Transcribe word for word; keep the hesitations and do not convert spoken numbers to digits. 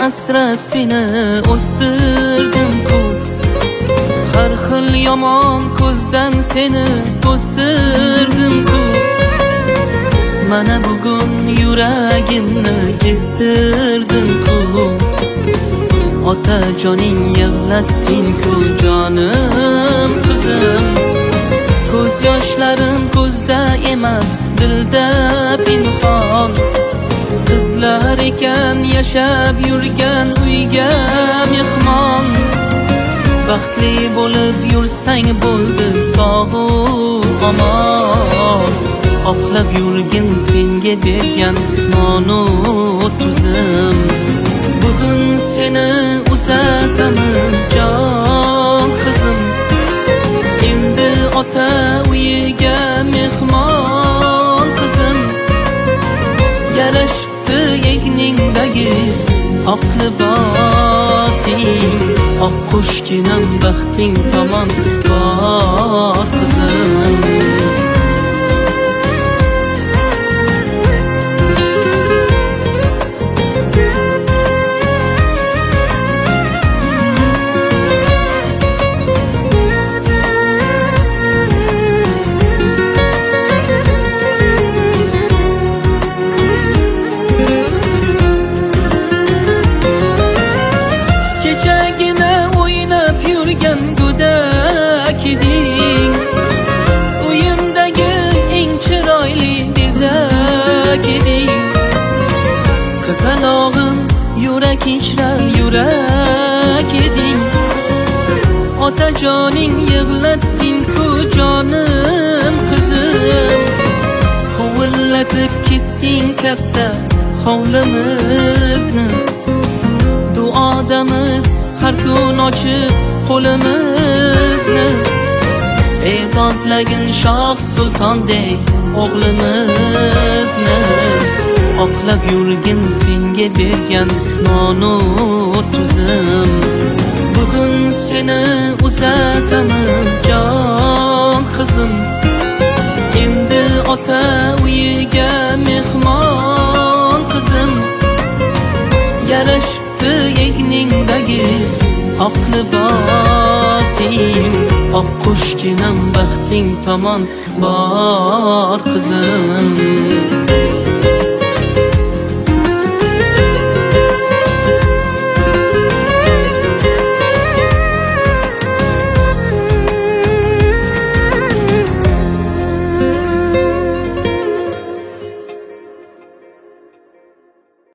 asrab seni o'stirdim-ku, har xil yomon ko'zdan seni to'stirdim-ku. Mana bugun yuragimni kestirdim-ku, otajoning yig'latding-ku jonim qizim. Ko'z yoshlarim ko'zda emas, dilda pinhon. Qizlar ekan yashab yurgan uyga mehmon. Baxtli bo'lib yursang bo'ldi sog'u omon. Oqlab yurgin senga bergan nonu tuzim. Bugun seni uzatamiz jon qizim, endi ota uyiga mehmon qizim. Yarashibdi egningdagi oq libosing, oq qushginam baxting tomon bor qizim. Go'dak eding, uyimdagi eng chiroyli bezak eding. Qizalog'im yurak ichra yurak eding. Otajoning yig'latding-ku jonim qizim. Hovullatib ketding katta hovlimizni, duodamiz har kun ochib qo'limizni. E'zozlagin shoh sultondek o'g'limizni. Oqlab yurgin senga bergan nonu tuzim. Bugun seni uzatamiz jon qizim, endi ota uyiga mehmon qizim. Yarashibdi egningdagi oq libosing, oq qushginam baxting tomon bor qizim.